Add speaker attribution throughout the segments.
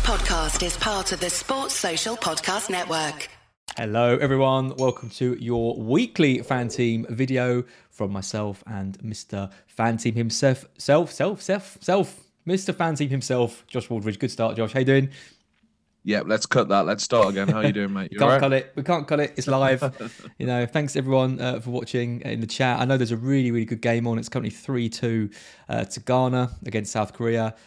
Speaker 1: podcast is part of the Sports Social Podcast Network.
Speaker 2: Hello everyone, welcome to your weekly fan team video from myself and Mr. Fan Team himself, Mr. Fan Team himself, Josh Waldridge. Good start, Josh. How you doing?
Speaker 3: Yeah, let's cut that. Let's start again. How are you doing, mate?
Speaker 2: We can't cut it. We can't cut it. It's live. Thanks everyone for watching in the chat. I know there's a really, really good game on. It's currently 3-2 to Ghana against South Korea.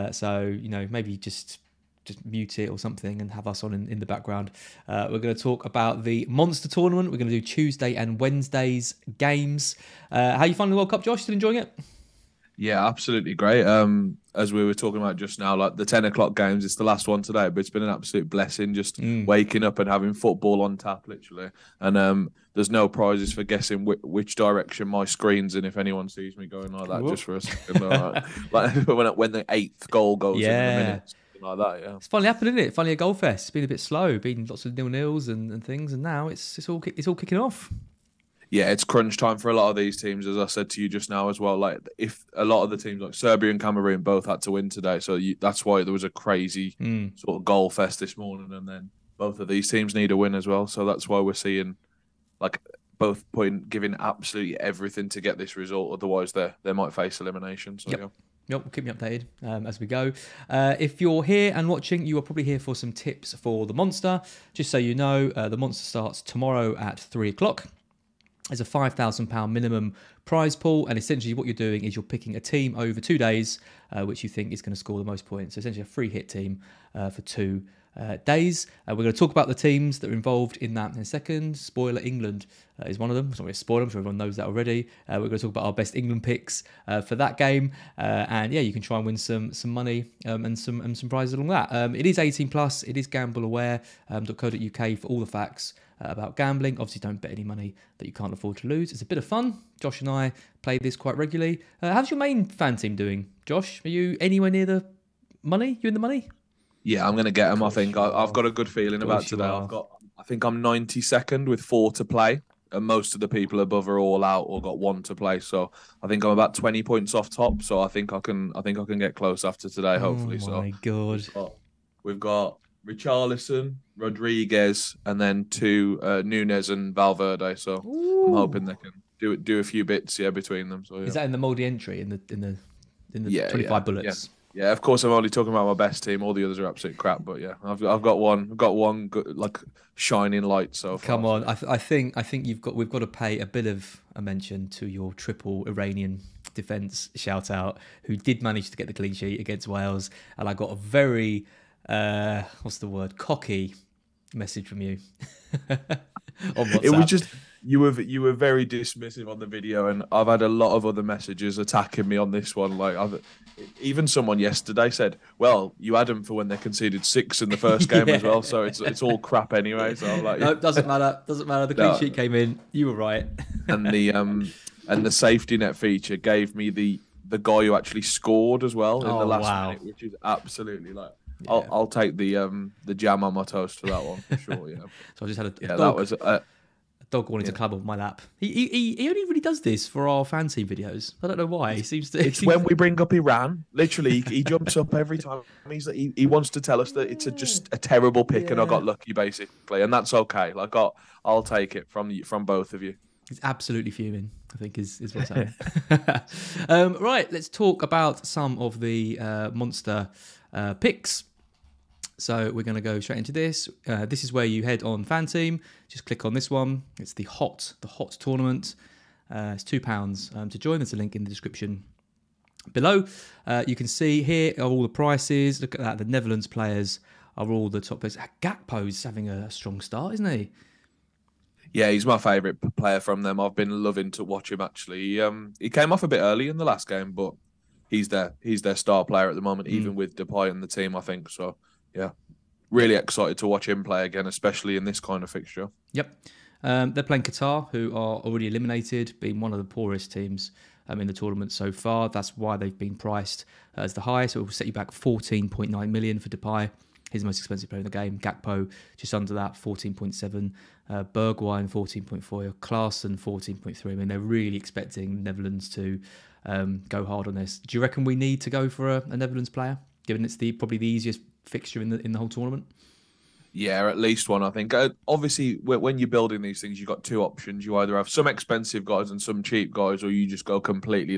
Speaker 2: So maybe just mute it or something and have us on in the background. We're going to talk about the Monster Tournament. We're going to do Tuesday and Wednesday's games. How are you finding the World Cup, Josh? Still enjoying it?
Speaker 3: Yeah, absolutely great. As we were talking about just now, like the 10 o'clock games, it's the last one today, but it's been an absolute blessing just waking up and having football on tap, literally. And there's no prizes for guessing which direction my screen's in if anyone sees me going like that. Whoop. Just for a second. Like when the 8th goal goes in a minute. Like that, yeah.
Speaker 2: It's finally happened, isn't it? Finally a goal fest. It's been a bit slow, been lots of 0-0s and things, and now it's all kicking off.
Speaker 3: Yeah, it's crunch time for a lot of these teams, as I said to you just now as well. Like, if a lot of the teams, like Serbia and Cameroon, both had to win today, so that's why there was a crazy sort of goal fest this morning, and then both of these teams need a win as well. So that's why we're seeing like both giving absolutely everything to get this result. Otherwise, they might face elimination. So yeah.
Speaker 2: Yep, keep me updated as we go. If you're here and watching, you are probably here for some tips for the Monster. Just so you know, the Monster starts tomorrow at 3 o'clock. There's a £5,000 minimum prize pool, and essentially what you're doing is you're picking a team over 2 days, which you think is going to score the most points. So essentially a free hit team for 2 days. We're going to talk about the teams that are involved in that in a second. Spoiler, England is one of them. It's not really a spoiler, I'm sure everyone knows that already. We're going to talk about our best England picks for that game. And yeah, you can try and win some money and some prizes along that. It is 18 plus, it is gambleaware.co.uk for all the facts about gambling. Obviously, don't bet any money that you can't afford to lose. It's a bit of fun. Josh and I play this quite regularly. How's your main fan team doing, Josh? Are you anywhere near the money? You in the money?
Speaker 3: Yeah, I'm going to get them. I think I've got a good feeling about today. I think I'm 92nd with 4 to play, and most of the people above are all out or got 1 to play. So I think I'm about 20 points off top. So I think I can get close after today, hopefully.
Speaker 2: Oh my God!
Speaker 3: We've got Richarlison, Rodriguez, and then 2 Nunes and Valverde. So I'm hoping they can do a few bits between them. So yeah.
Speaker 2: Is that in the mouldy entry in the 25 bullets?
Speaker 3: Yeah, of course. I'm only talking about my best team. All the others are absolute crap. But yeah, I've got one good, like shining light so far.
Speaker 2: Come on, I think we've got to pay a bit of a mention to your triple Iranian defence shout out, who did manage to get the clean sheet against Wales, and I got a very cocky message from you on WhatsApp.
Speaker 3: It was just you were very dismissive on the video, and I've had a lot of other messages attacking me on this one. Like even someone yesterday said, "Well, you had them for when they conceded 6 in the first game as well, so it's all crap anyway." So I'm like,
Speaker 2: no, doesn't matter. The clean sheet came in. You were right.
Speaker 3: And the safety net feature gave me the guy who actually scored as well in the last minute, which is absolutely like. Yeah. I'll take the jam on my toast for that one for sure. Yeah.
Speaker 2: So I just had a dog.
Speaker 3: That was
Speaker 2: a dog wanting to club on my lap. He only really does this for our fan team videos. I don't know why.
Speaker 3: It's when we bring up Iran. Literally, he jumps up every time. He wants to tell us that it's just a terrible pick and I got lucky, basically, and that's okay. Like I'll take it from both of you.
Speaker 2: He's absolutely fuming, I think is what's happening. Right, let's talk about some of the Monster picks. So we're going to go straight into this. This is where you head on Fan Team. Just click on this one. It's the hot tournament. It's £2 to join. There's a link in the description below. You can see here are all the prices. Look at that. The Netherlands players are all the top players. Gakpo's having a strong start, isn't he?
Speaker 3: Yeah, he's my favourite player from them. I've been loving to watch him, actually. He came off a bit early in the last game, but he's their star player at the moment, even with Depay in the team, I think. So, yeah, really excited to watch him play again, especially in this kind of fixture.
Speaker 2: Yep. They're playing Qatar, who are already eliminated, being one of the poorest teams in the tournament so far. That's why they've been priced as the highest. So it will set you back 14.9 million for Depay. He's the most expensive player in the game. Gakpo, just under that, 14.7. Bergwijn, 14.4. Klaassen, 14.3. I mean, they're really expecting Netherlands to go hard on this. Do you reckon we need to go for a Netherlands player? given it's probably the easiest fixture in the whole tournament.
Speaker 3: Yeah, at least one, I think. Obviously, when you're building these things, you've got two options. You either have some expensive guys and some cheap guys, or you just go completely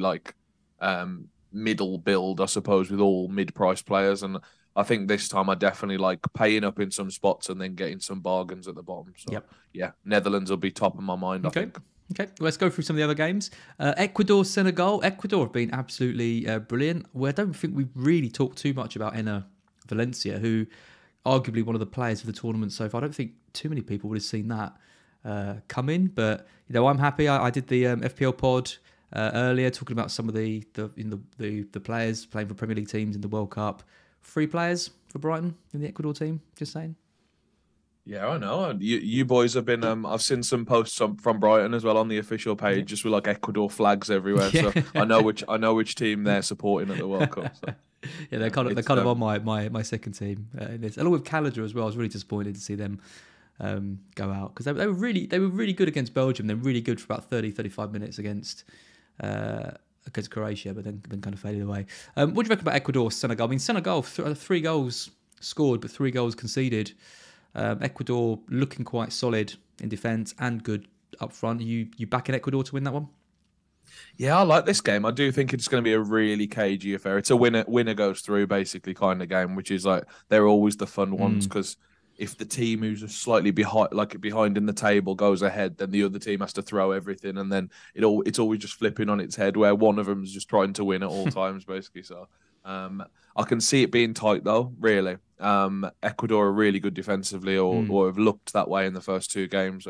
Speaker 3: middle build, I suppose, with all mid-price players. And I think this time I definitely like paying up in some spots and then getting some bargains at the bottom. So, yeah, Netherlands will be top of my mind, I think.
Speaker 2: Okay, let's go through some of the other games. Ecuador, Senegal. Ecuador have been absolutely brilliant. Well, I don't think we've really talked too much about Enner Valencia, who arguably one of the players of the tournament so far. I don't think too many people would have seen that come in, but I'm happy. I did the FPL pod earlier talking about some of the players playing for Premier League teams in the World Cup. 3 players for Brighton in the Ecuador team. Just saying.
Speaker 3: Yeah, I know. You boys have been. I've seen some posts from Brighton as well on the official page, just with like Ecuador flags everywhere. So I know which team they're supporting at the World Cup. So.
Speaker 2: Yeah, they're kind of on my second team in this, along with Gallagher as well. I was really disappointed to see them go out because they were really good against Belgium. They're really good for about 30-35 minutes against Croatia, but then kind of faded away. What do you reckon about Ecuador, Senegal? I mean, Senegal 3 goals scored, but 3 goals conceded. Ecuador looking quite solid in defence and good up front. You backing Ecuador to win that one?
Speaker 3: Yeah, I like this game. I do think it's going to be a really cagey affair. It's a winner goes through basically kind of game, which is like they're always the fun ones because if the team who's just slightly behind in the table goes ahead, then the other team has to throw everything, and then it's always just flipping on its head where one of them is just trying to win at all times basically. So I can see it being tight though, really. Ecuador are really good defensively or have looked that way in the first 2 games.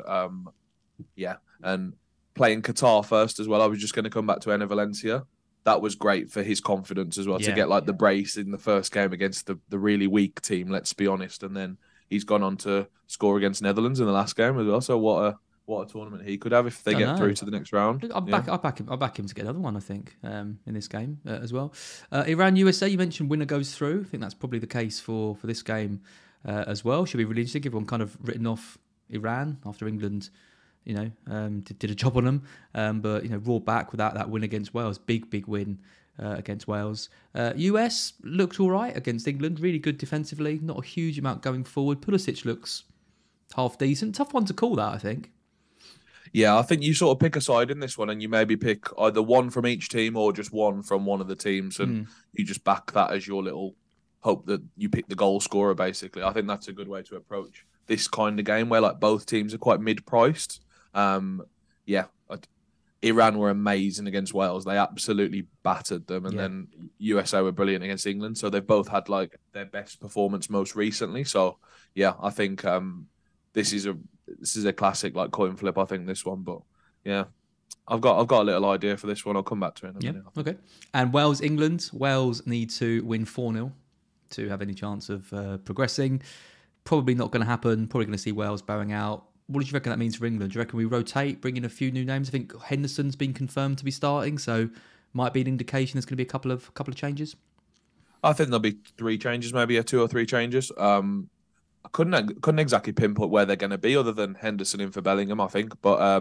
Speaker 3: And playing Qatar first as well. I was just going to come back to Enner Valencia. That was great for his confidence as well to get the brace in the first game against the really weak team, let's be honest. And then he's gone on to score against Netherlands in the last game as well. So what a tournament he could have if they get through to the next round.
Speaker 2: I'll back him to get another one, I think, in this game as well. Iran, USA, you mentioned winner goes through. I think that's probably the case for this game as well. Should be really interesting. Everyone kind of written off Iran after England, did a job on them. But, roared back with that win against Wales. Big win against Wales. US looked all right against England. Really good defensively. Not a huge amount going forward. Pulisic looks half decent. Tough one to call that, I think.
Speaker 3: Yeah, I think you sort of pick a side in this one and you maybe pick either one from each team or just one from one of the teams and you just back that as your little hope that you pick the goal scorer, basically. I think that's a good way to approach this kind of game where both teams are quite mid-priced. Iran were amazing against Wales. They absolutely battered them. And then USA were brilliant against England. So they've both had their best performance most recently. So, yeah, I think this is a classic coin flip, I think, this one. But yeah, I've got a little idea for this one. I'll come back to it in a minute.
Speaker 2: Okay. And Wales, England. Wales need to win 4-0 to have any chance of progressing. Probably not going to happen. Probably going to see Wales bowing out. What do you reckon that means for England? Do you reckon we rotate, bring in a few new names? I think Henderson's been confirmed to be starting, so might be an indication there's going to be a couple of changes.
Speaker 3: I think there'll be 3 changes, maybe 2 or 3 changes. I couldn't exactly pinpoint where they're going to be, other than Henderson in for Bellingham, I think. But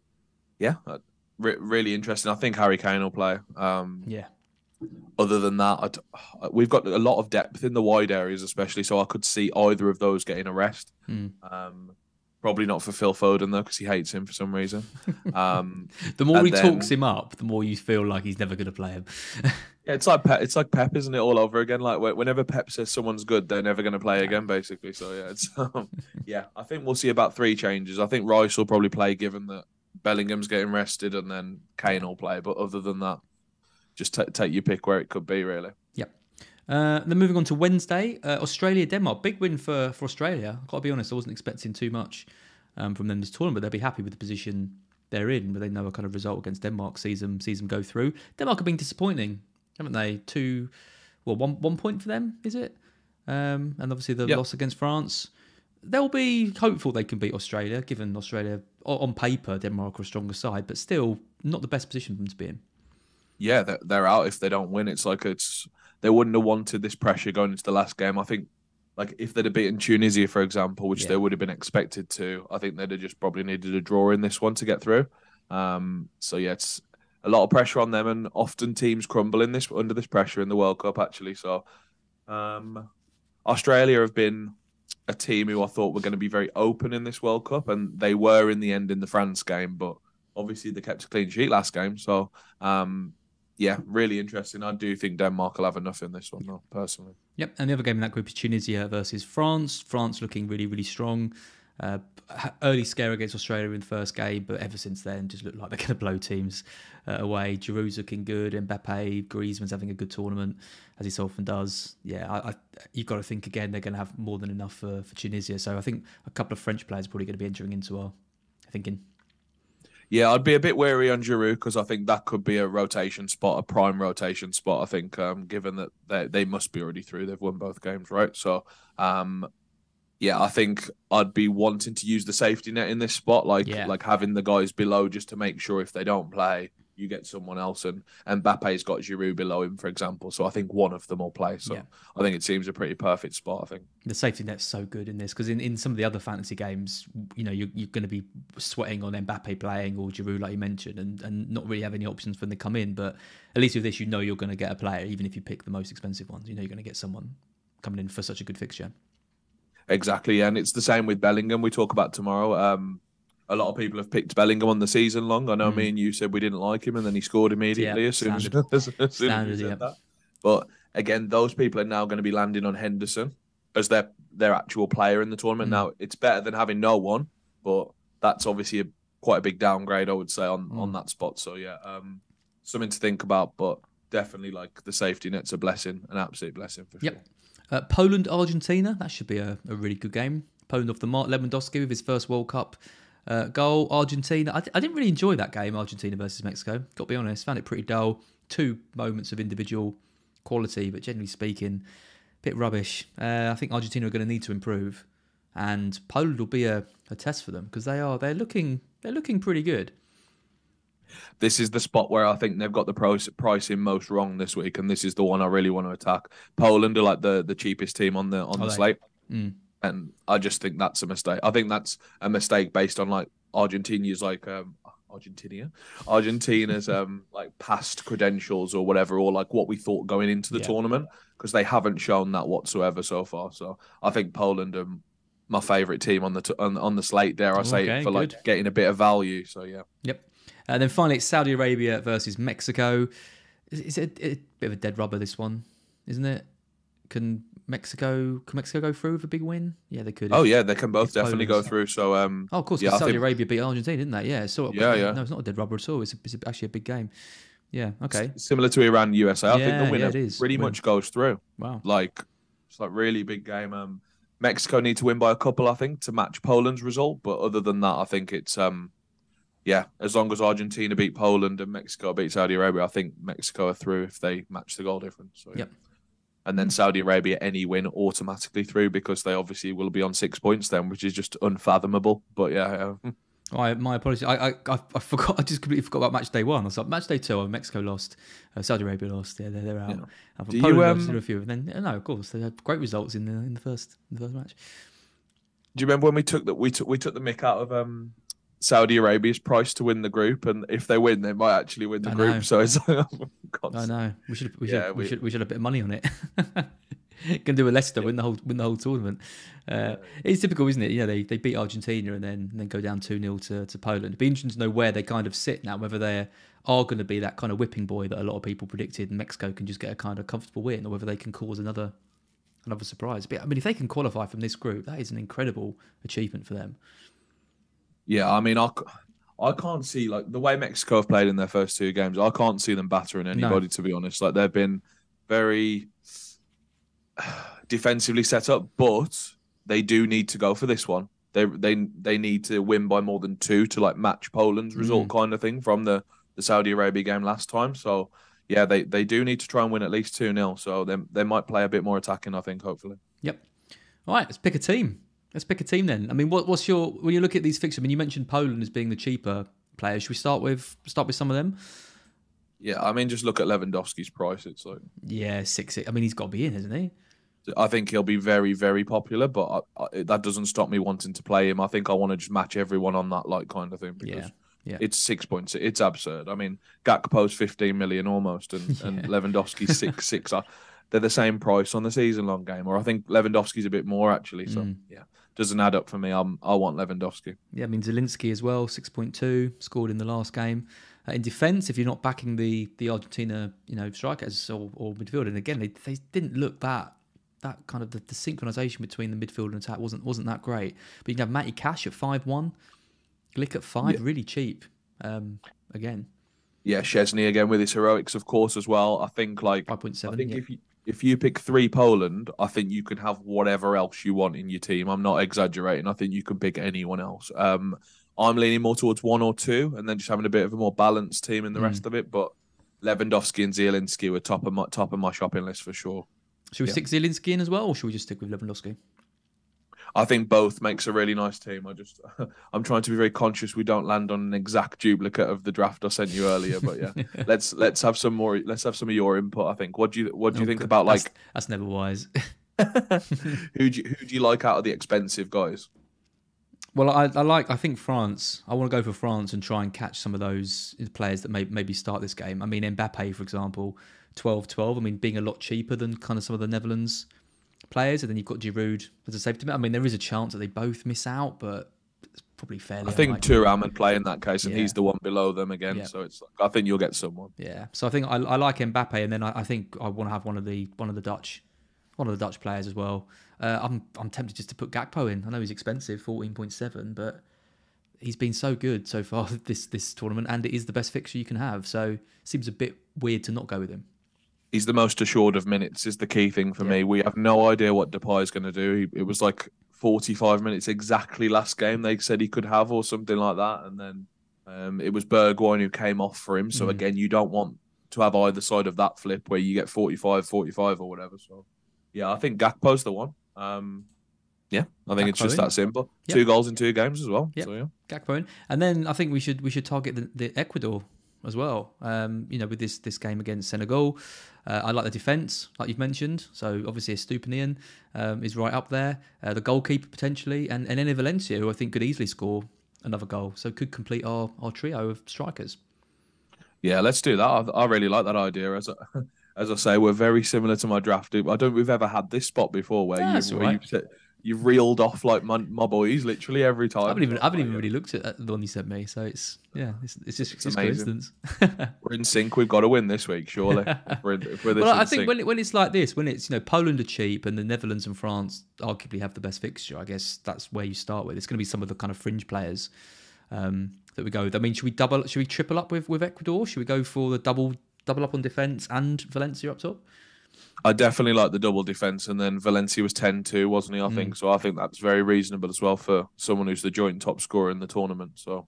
Speaker 3: really interesting. I think Harry Kane will play. Other than that, we've got a lot of depth in the wide areas, especially. So I could see either of those getting a rest. Probably not for Phil Foden though, because he hates him for some reason.
Speaker 2: The more he talks him up, the more you feel like he's never going to play him.
Speaker 3: Yeah, it's like Pep, isn't it? All over again. Like whenever Pep says someone's good, they're never going to play again, basically. So yeah, it's I think we'll see about 3 changes. I think Rice will probably play, given that Bellingham's getting rested, and then Kane will play. But other than that, just take your pick where it could be, really.
Speaker 2: Yep. Then moving on to Wednesday, Australia, Denmark. Big win for Australia. I've got to be honest, I wasn't expecting too much from them this tournament, but they'll be happy with the position they're in, but they know a kind of result against Denmark sees them go through. Denmark have been disappointing, haven't they? 1 point for them, is it? And obviously the loss against France. They'll be hopeful they can beat Australia, given Australia, on paper, Denmark are a stronger side, but still not the best position for them to be in.
Speaker 3: Yeah, they're out if they don't win. They wouldn't have wanted this pressure going into the last game. I think, if they'd have beaten Tunisia, for example, which they would have been expected to, I think they'd have just probably needed a draw in this one to get through. It's a lot of pressure on them, and often teams crumble under this pressure in the World Cup, actually. So, Australia have been a team who I thought were going to be very open in this World Cup, and they were in the end in the France game, but obviously they kept a clean sheet last game. So, yeah, really interesting. I do think Denmark will have enough in this one, though, personally.
Speaker 2: Yep, and the other game in that group is Tunisia versus France. France looking really, really strong. Early scare against Australia in the first game, but ever since then, just look like they're going to blow teams away. Giroud's looking good. Mbappe, Griezmann's having a good tournament, as he so often does. Yeah, you've got to think again, they're going to have more than enough for Tunisia. So I think a couple of French players are probably going to be entering into our thinking.
Speaker 3: Yeah, I'd be a bit wary on Giroud because I think that could be a rotation spot, a prime rotation spot. I think, given that they must be already through, they've won both games, right? So, yeah, I think I'd be wanting to use the safety net in this spot, like having the guys below just to make sure if they don't play, you get someone else. And Mbappe's got Giroud below him, for example. So I think one of them will play. So I think it seems a pretty perfect spot, I think.
Speaker 2: The safety net's so good in this because in some of the other fantasy games, you're going to be sweating on Mbappe playing or Giroud, like you mentioned, and not really have any options when they come in. But at least with this, you're going to get a player, even if you pick the most expensive ones. You're going to get someone coming in for such a good fixture.
Speaker 3: Exactly, and it's the same with Bellingham. We talk about tomorrow. A lot of people have picked Bellingham on the season long. I know me and you said we didn't like him, and then he scored immediately as soon as he said that. But again, those people are now going to be landing on Henderson as their actual player in the tournament. Now, it's better than having no one, but that's obviously quite a big downgrade, I would say, on that spot. So, yeah, something to think about, but definitely like the safety net's a blessing, an absolute blessing for sure.
Speaker 2: Poland, Argentina, that should be a really good game. Poland off the mark, Lewandowski with his first World Cup goal. Argentina, I didn't really enjoy that game, Argentina versus Mexico. Got to be honest, found it pretty dull. 2 moments of individual quality, but generally speaking, a bit rubbish. I think Argentina are going to need to improve, and Poland will be a test for them because they're looking pretty good.
Speaker 3: This is the spot where I think they've got the pricing most wrong this week, and this is the one I really want to attack. Poland are like the cheapest team on the slate, and I just think that's a mistake. I think that's a mistake based on like Argentina's like like past credentials or whatever, or like what we thought going into the tournament, because they haven't shown that whatsoever so far. So I think Poland are my favourite team on the slate. Dare I say it, for like getting a bit of value. So yeah.
Speaker 2: Yep. And then finally, it's Saudi Arabia versus Mexico. It's a bit of a dead rubber, this one, isn't it? Can Mexico go through with a big win? Yeah, they could.
Speaker 3: Oh, yeah, they can both definitely go through. So,
Speaker 2: of course, Saudi Arabia beat Argentina, didn't they? Yeah, so
Speaker 3: yeah.
Speaker 2: No, it's not a dead rubber at all. It's actually a big game. Yeah, okay.
Speaker 3: Similar to Iran, USA. I think the winner pretty much goes through.
Speaker 2: Wow.
Speaker 3: It's like really big game. Mexico need to win by a couple, I think, to match Poland's result. But other than that, I think it's as long as Argentina beat Poland and Mexico beat Saudi Arabia, I think Mexico are through if they match the goal difference. So,
Speaker 2: Yep.
Speaker 3: And then Saudi Arabia, any win automatically through because they obviously will be on 6 points then, which is just unfathomable. But yeah.
Speaker 2: My apologies. I forgot. I just completely forgot about match day 1. I was like, match day 2, Mexico lost, Saudi Arabia lost. Yeah, they're out. Yeah.
Speaker 3: Do
Speaker 2: Poland lost a few, and then no, of course they had great results in the first match.
Speaker 3: Do you remember when we took the mick out of Saudi Arabia's price to win the group, and if they win, they might actually win the group. So it's
Speaker 2: I know we should have a bit of money on it. Can do a Leicester win the whole tournament. It's typical, isn't it? Yeah, they beat Argentina and then go down 2-0 to Poland. It'd be interesting to know where they kind of sit now, whether they are going to be that kind of whipping boy that a lot of people predicted, and Mexico can just get a kind of comfortable win, or whether they can cause another surprise. But I mean, if they can qualify from this group, that is an incredible achievement for them.
Speaker 3: Yeah, I mean, I can't see, like, the way Mexico have played in their first 2 games, I can't see them battering anybody, to be honest. Like, they've been very defensively set up, but they do need to go for this one. They need to win by more than 2 to, like, match Poland's result kind of thing from the Saudi Arabia game last time. So, yeah, they do need to try and win at least 2-0. So they might play a bit more attacking, I think, hopefully.
Speaker 2: Yep. All right, let's pick a team. Then. I mean, what's your, when you look at these fixtures? I mean, you mentioned Poland as being the cheaper player. Should we start with some of them?
Speaker 3: Yeah, I mean, just look at Lewandowski's price. It's like
Speaker 2: 6. I mean, he's got to be in, hasn't he?
Speaker 3: I think he'll be very, very popular, but that doesn't stop me wanting to play him. I think I want to just match everyone on that kind of thing because
Speaker 2: Yeah.
Speaker 3: It's 6 points. It's absurd. I mean, Gakpo's 15 million almost, and Lewandowski's 6. They're the same price on the season-long game, or I think Lewandowski's a bit more actually. So yeah, doesn't add up for me. I want Lewandowski.
Speaker 2: Yeah, I mean Zielinski as well, 6.2, scored in the last game. In defence, if you're not backing the Argentina, strikers or midfield, and again they didn't look that kind of the synchronisation between the midfield and attack wasn't that great. But you can have Matty Cash at 5-1, Glick at 5, really cheap. Again.
Speaker 3: Yeah, Szczesny again with his heroics, of course, as well. I think
Speaker 2: 5.7.
Speaker 3: I think if you pick 3 Poland, I think you can have whatever else you want in your team. I'm not exaggerating. I think you can pick anyone else. I'm leaning more towards 1 or 2, and then just having a bit of a more balanced team in the rest of it. But Lewandowski and Zielinski were top of my shopping list for sure.
Speaker 2: Should we stick Zielinski in as well, or should we just stick with Lewandowski?
Speaker 3: I think both makes a really nice team. I'm trying to be very conscious we don't land on an exact duplicate of the draft I sent you earlier. But yeah, let's have some more. Let's have some of your input. I think. What do you think about
Speaker 2: That's never wise.
Speaker 3: who do you like out of the expensive guys?
Speaker 2: Well, I think France. I want to go for France and try and catch some of those players that maybe start this game. I mean, Mbappe, for example, 12-12. I mean, being a lot cheaper than kind of some of the Netherlands players, and then you've got Giroud as a safety net. I mean, there is a chance that they both miss out, but it's probably fairly.
Speaker 3: I think Thuram would play in that case, and he's the one below them again. Yeah. So I think you'll get someone.
Speaker 2: Yeah. So I think I like Mbappe, and then I think I want to have one of the Dutch players as well. I'm tempted just to put Gakpo in. I know he's expensive, 14.7, but he's been so good so far this tournament, and it is the best fixture you can have. So it seems a bit weird to not go with him.
Speaker 3: He's the most assured of minutes is the key thing for me. We have no idea what Depay is going to do. It was 45 minutes exactly last game they said he could have or something like that. And then it was Bergwijn who came off for him. So again, you don't want to have either side of that flip where you get 45 or whatever. So yeah, I think Gakpo's the one. I think it's just that simple. Yep. 2 goals in 2 games as well.
Speaker 2: Yep.
Speaker 3: So yeah.
Speaker 2: Gakpo in. And then I think we should target the Ecuador as well. With this game against Senegal. I like the defence, like you've mentioned. So obviously Estupinian is right up there. The goalkeeper potentially, and Enner Valencia, who I think could easily score another goal. So could complete our trio of strikers. Yeah,
Speaker 3: let's do that. I really like that idea. As I say, we're very similar to my draft. I don't think we've ever had this spot before where you've reeled off my boys literally every time.
Speaker 2: I haven't even really looked at the one you sent me, so it's just coincidence.
Speaker 3: We're in sync. We've got to win this week, surely. if we're this
Speaker 2: well, I think when it's like this, when it's Poland are cheap and the Netherlands and France arguably have the best fixture, I guess that's where you start with. It's going to be some of the kind of fringe players that we go with. I mean, should we triple up with Ecuador? Should we go for the double up on defence and Valencia up top?
Speaker 3: I definitely like the double defence, and then Valencia was 10-2, wasn't he? I think so. I think that's very reasonable as well for someone who's the joint top scorer in the tournament. So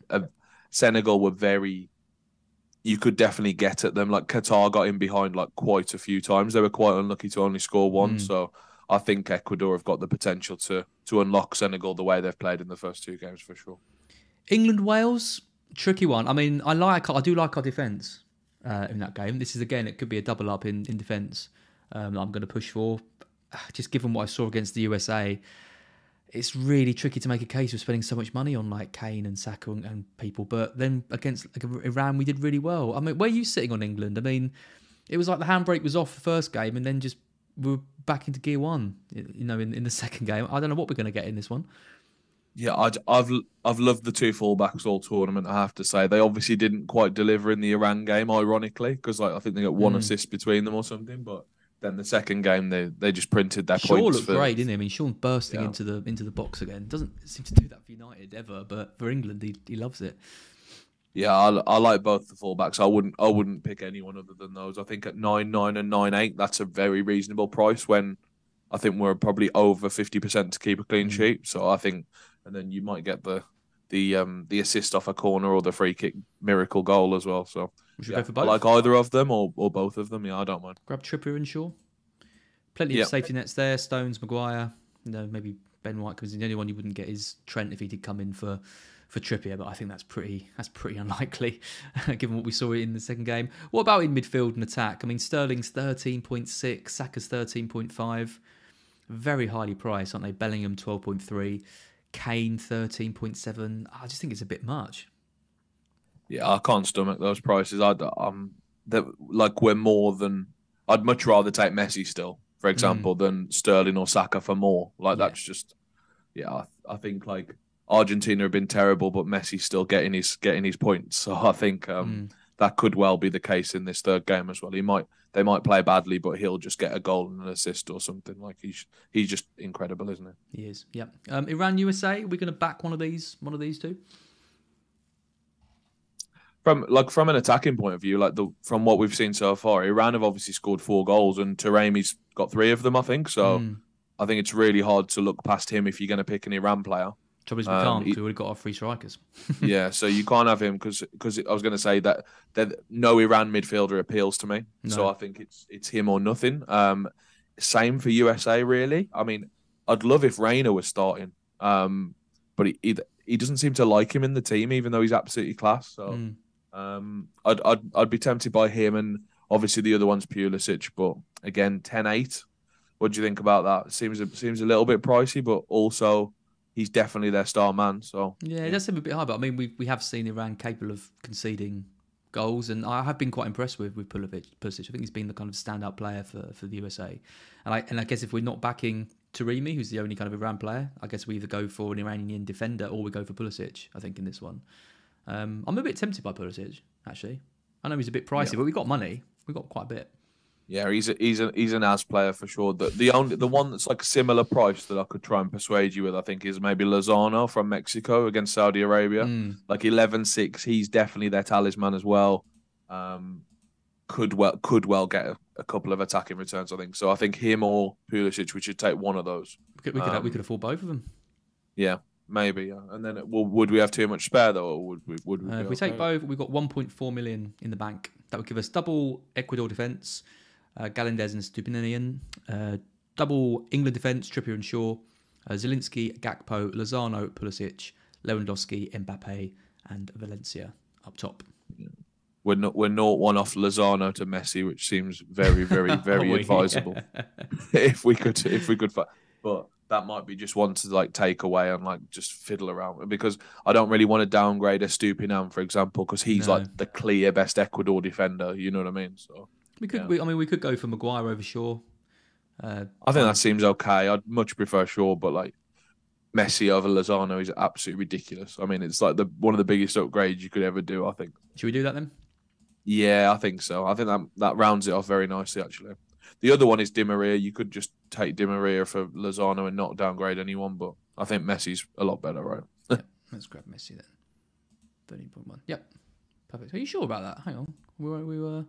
Speaker 3: Senegal were very. You could definitely get at them. Like Qatar got in behind quite a few times. They were quite unlucky to only score 1. So I think Ecuador have got the potential to unlock Senegal the way they've played in the first 2 games for sure.
Speaker 2: England Wales, tricky one. I mean, I do like our defence. In that game. This is, again, it could be a double up in defence that I'm going to push for. Just given what I saw against the USA, it's really tricky to make a case of spending so much money on Kane and Saka and people. But then against Iran, we did really well. I mean, where are you sitting on England? I mean, it was like the handbrake was off the first game and then just we were back into gear 1, in the second game. I don't know what we're going to get in this one.
Speaker 3: Yeah, I've loved the 2 fullbacks all tournament. I have to say they obviously didn't quite deliver in the Iran game, ironically, because I think they got 1 assist between them or something. But then the second game they just printed their
Speaker 2: Shaw
Speaker 3: points.
Speaker 2: Looked great, didn't he? I mean, Sean bursting into the box again. Doesn't seem to do that for United ever, but for England he loves it.
Speaker 3: Yeah, I like both the fullbacks. I wouldn't pick anyone other than those. I think at 9-9 and 9-8, that's a very reasonable price. When I think we're probably over 50% to keep a clean sheet. So I think. And then you might get the assist off a corner or the free kick miracle goal as well. So
Speaker 2: we should go for both.
Speaker 3: I like either of them or both of them. Yeah, I don't mind.
Speaker 2: Grab Trippier and Shaw. Plenty of safety nets there. Stones, Maguire. Maybe Ben White, because the only one you wouldn't get is Trent if he did come in for Trippier. But I think that's pretty unlikely given what we saw in the second game. What about in midfield and attack? I mean, Sterling's 13.6, Saka's 13.5. Very highly priced, aren't they? Bellingham 12.3. Kane 13.7. I just think it's a bit much.
Speaker 3: Yeah, I can't stomach those prices. Like we're more than. I'd much rather take Messi still, for example, than Sterling or Saka for more. Like
Speaker 2: Yeah.
Speaker 3: that's just yeah. I think like Argentina have been terrible, but Messi's still getting his points. So I think that could well be the case in this third game as well. They might play badly, but he'll just get a goal and an assist or something. Like he's just incredible, isn't he?
Speaker 2: He is. Yep. Iran USA. We're going to back one of these two.
Speaker 3: From an attacking point of view, from what we've seen so far, Iran have obviously scored 4 goals and Taremi's got 3 of them, I think. So I think it's really hard to look past him if you're going to pick an Iran player.
Speaker 2: Trouble is we can't because we've already got our 3 strikers.
Speaker 3: Yeah, so you can't have him because I was going to say that no Iran midfielder appeals to me. No. So I think it's him or nothing. Same for USA, really. I mean, I'd love if Reina was starting, but he doesn't seem to like him in the team, even though he's absolutely class. So I'd be tempted by him, and obviously the other one's Pulisic. But again, 10-8. What do you think about that? Seems a little bit pricey, but also he's definitely their star man. So
Speaker 2: yeah, it does seem a bit high, but I mean, we have seen Iran capable of conceding goals, and I have been quite impressed with Pulisic. I think he's been the kind of standout player for the USA, and I guess if we're not backing Taremi, who's the only kind of Iran player, I guess we either go for an Iranian defender or we go for Pulisic. I think in this one, I'm a bit tempted by Pulisic actually. I know he's a bit pricey, but we got money. We got quite a bit.
Speaker 3: Yeah, he's an as player for sure. The one that's like a similar price that I could try and persuade you with, I think, is maybe Lozano from Mexico against Saudi Arabia. Like 11-6, he's definitely their talisman as well. Could well get a couple of attacking returns, I think. So I think him or Pulisic, we should take one of those.
Speaker 2: We could afford both of them.
Speaker 3: Yeah, maybe. Yeah. And then would we have too much spare though, or would we?
Speaker 2: If we take both, we've got 1.4 million in the bank. That would give us double Ecuador defence. Galindez and Stupinian, double England defence, Trippier and Shaw, Zielinski, Gakpo, Lozano, Pulisic, Lewandowski, Mbappe, and Valencia up top.
Speaker 3: We're not 0-1 off Lozano to Messi, which seems very, very, very advisable. if we could, but that might be just one to like take away and like just fiddle around, because I don't really want to downgrade a Stupinian, for example, because he's like the clear best Ecuador defender. You know what I mean? So.
Speaker 2: We could go for Maguire over Shaw.
Speaker 3: I think that seems okay. I'd much prefer Shaw, but like Messi over Lozano is absolutely ridiculous. I mean, it's like one of the biggest upgrades you could ever do, I think.
Speaker 2: Should we do that then?
Speaker 3: Yeah, I think so. I think that rounds it off very nicely, actually. The other one is Di Maria. You could just take Di Maria for Lozano and not downgrade anyone, but I think Messi's a lot better, right?
Speaker 2: Yeah, let's grab Messi then. 13.1. Yep. Perfect. Are you sure about that? Hang on. We were...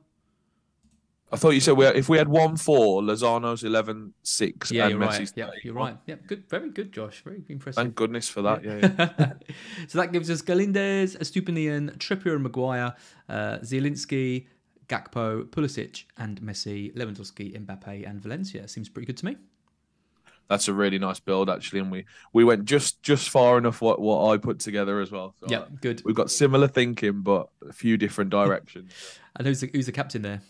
Speaker 3: I thought you said if we had 1-4, Lozano's 11-6,
Speaker 2: yeah,
Speaker 3: and
Speaker 2: you're
Speaker 3: Messi's.
Speaker 2: Right. Yeah, you're right. Yeah, good, very good, Josh. Very impressive.
Speaker 3: Thank goodness for that. Yeah.
Speaker 2: So that gives us Galindez, Stupinian, Trippier and Maguire, Zielinski, Gakpo, Pulisic, and Messi, Lewandowski, Mbappe, and Valencia. Seems pretty good to me.
Speaker 3: That's a really nice build, actually, and we went just far enough what I put together as well. So
Speaker 2: yeah, good.
Speaker 3: We've got similar thinking, but a few different directions.
Speaker 2: And who's the captain there?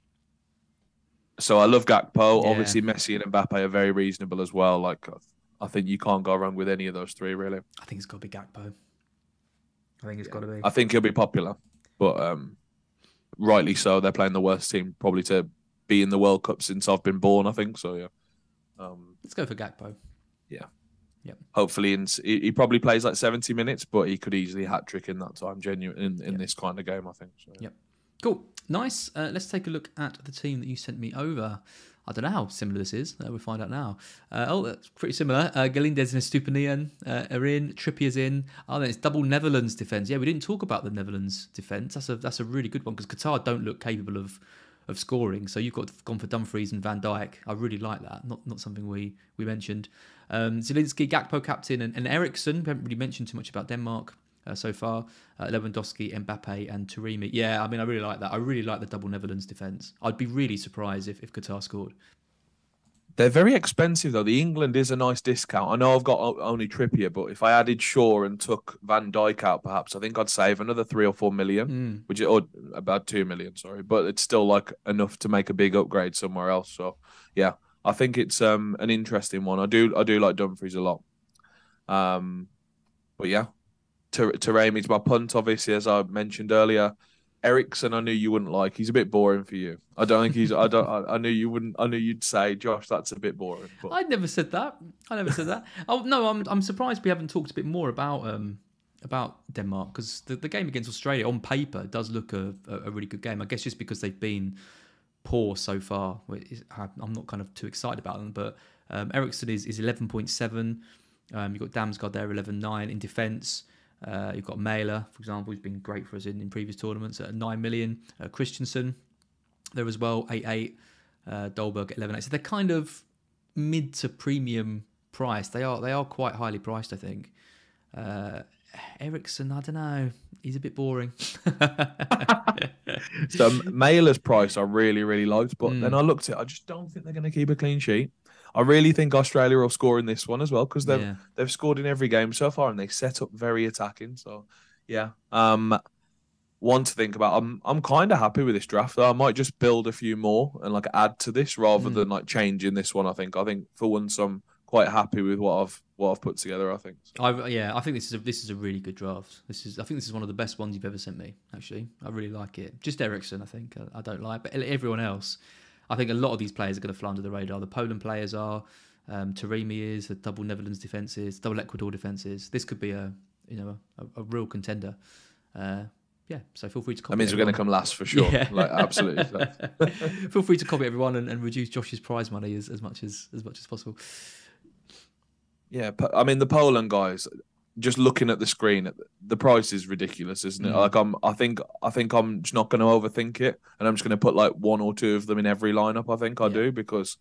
Speaker 3: So I love Gakpo. Yeah. Obviously, Messi and Mbappe are very reasonable as well. Like, I think you can't go wrong with any of those three, really.
Speaker 2: I think it's got to be Gakpo. I think it's got to be.
Speaker 3: I think he'll be popular, but rightly so. They're playing the worst team probably to be in the World Cup since I've been born, I think. So, yeah.
Speaker 2: Let's go for Gakpo.
Speaker 3: Yeah.
Speaker 2: Yep.
Speaker 3: Hopefully, he probably plays like 70 minutes, but he could easily hat-trick in that time, genuine in this kind of game, I think. So, yeah.
Speaker 2: Yep. Cool. Nice. Let's take a look at the team that you sent me over. I don't know how similar this is. We'll find out now. That's pretty similar. Galindez and Stupinian are in. Trippier's in. Oh, then it's double Netherlands defence. Yeah, we didn't talk about the Netherlands defence. That's a really good one because Qatar don't look capable of scoring. So you've gone for Dumfries and Van Dijk. I really like that. Not something we mentioned. Zielinski, Gakpo captain, and Eriksson. We haven't really mentioned too much about Denmark so far. Lewandowski, Mbappe, and Taremi. Yeah, I mean, I really like that. I really like the double Netherlands defence. I'd be really surprised if Qatar scored.
Speaker 3: They're very expensive, though. The England is a nice discount. I know I've got only Trippier, but if I added Shaw and took Van Dijk out, perhaps, I think I'd save another 3 or 4 million, or about 2 million, sorry. But it's still like enough to make a big upgrade somewhere else. So, yeah, I think it's an interesting one. I do like Dumfries a lot. But yeah, Taremi's my punt, obviously, as I mentioned earlier. Ericsson, I knew you wouldn't like. He's a bit boring for you. I don't think he's. I don't. I knew you wouldn't. I knew you'd say, Josh, that's a bit boring. But
Speaker 2: I never said that. I never said that. Oh no, I'm surprised we haven't talked a bit more about Denmark, because the game against Australia on paper does look a really good game. I guess just because they've been poor so far, I'm not kind of too excited about them. But Ericsson is 11.7. You've got Damsgaard there 11.9 in defence. You've got Mæhle, for example, who's been great for us in previous tournaments at 9 million. Christensen there as well, 8.8. Dolberg at 11.8. So they're kind of mid to premium price. They are quite highly priced, I think. Ericsson, I don't know. He's a bit boring.
Speaker 3: So Mæhle's price I really, really liked, but then I looked at it, I just don't think they're going to keep a clean sheet. I really think Australia will score in this one as well, because they've scored in every game so far and they set up very attacking. So yeah, one to think about. I'm kind of happy with this draft, though. I might just build a few more and like add to this rather than like changing this one. I think for once I'm quite happy with what I've put together. I think.
Speaker 2: I think this is a really good draft. I think this is one of the best ones you've ever sent me. Actually, I really like it. Just Ericsson, I think I don't like, but everyone else. I think a lot of these players are going to fly under the radar. The Poland players are, Taremi is, the double Netherlands defences, double Ecuador defences. This could be a real contender. So feel free to copy.
Speaker 3: That means we're going to come last for sure. Yeah. Like absolutely.
Speaker 2: Feel free to copy everyone and reduce Josh's prize money as much as possible.
Speaker 3: Yeah, I mean the Poland guys. Just looking at the screen, the price is ridiculous, isn't it? Like I think I'm just not going to overthink it, and I'm just going to put like one or two of them in every lineup. I think I do, because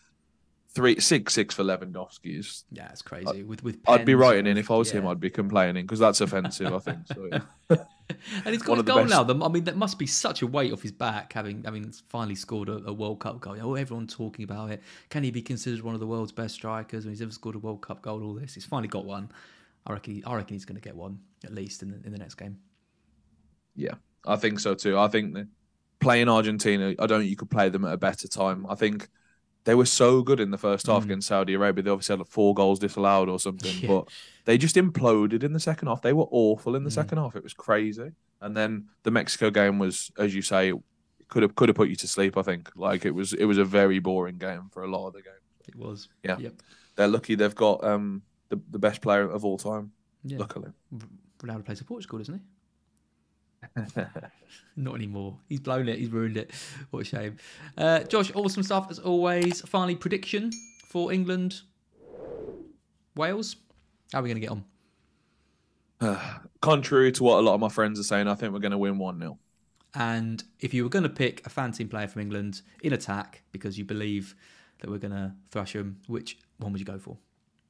Speaker 3: 6 for Lewandowski is
Speaker 2: it's crazy. With
Speaker 3: I'd be writing in if I was him. I'd be complaining because that's offensive. I think so. Yeah.
Speaker 2: And he's got a goal now. I mean, that must be such a weight off his back, having finally scored a World Cup goal. Oh, everyone's talking about it. Can he be considered one of the world's best strikers when he's ever scored a World Cup goal? All this, he's finally got one. I reckon he's going to get one at least in the next game. Yeah,
Speaker 3: I think so too. I think that playing Argentina, I don't think you could play them at a better time. I think they were so good in the first half against Saudi Arabia. They obviously had like 4 goals disallowed or something, but they just imploded in the second half. They were awful in the second half. It was crazy. And then the Mexico game was, as you say, could have put you to sleep. I think like it was a very boring game for a lot of the game.
Speaker 2: It was.
Speaker 3: Yeah. Yep. They're lucky they've got the best player of all time. Yeah. Luckily,
Speaker 2: Ronaldo plays for Portugal, doesn't he? Not anymore. He's blown it. He's ruined it. What a shame. Josh, awesome stuff as always. Finally, prediction for England, Wales. How are we going to get
Speaker 3: on? Contrary to what a lot of my friends are saying, I think we're going to win 1-0.
Speaker 2: And if you were going to pick a fan team player from England in attack because you believe that we're going to thrash them, which one would you go for?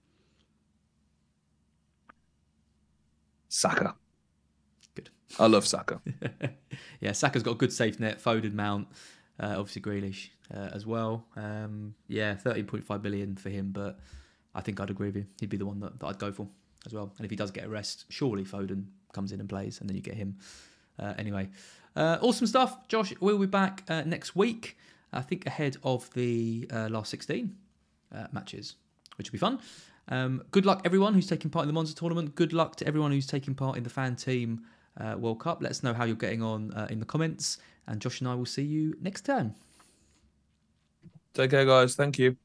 Speaker 3: Saka.
Speaker 2: Good.
Speaker 3: I love Saka.
Speaker 2: Yeah, Saka's got a good safe net. Foden, Mount, obviously Grealish as well. 13.5 million for him, but I think I'd agree with you. He'd be the one that I'd go for as well. And if he does get a rest, surely Foden comes in and plays, and then you get him. Anyway, awesome stuff. Josh, we'll be back next week, I think ahead of the last 16 matches, which will be fun. Good luck everyone who's taking part in the Monster Tournament. Good luck to everyone who's taking part in the Fan Team World Cup. Let us know how you're getting on in the comments. And Josh and I will see you next time.
Speaker 3: Take care, guys. Thank you.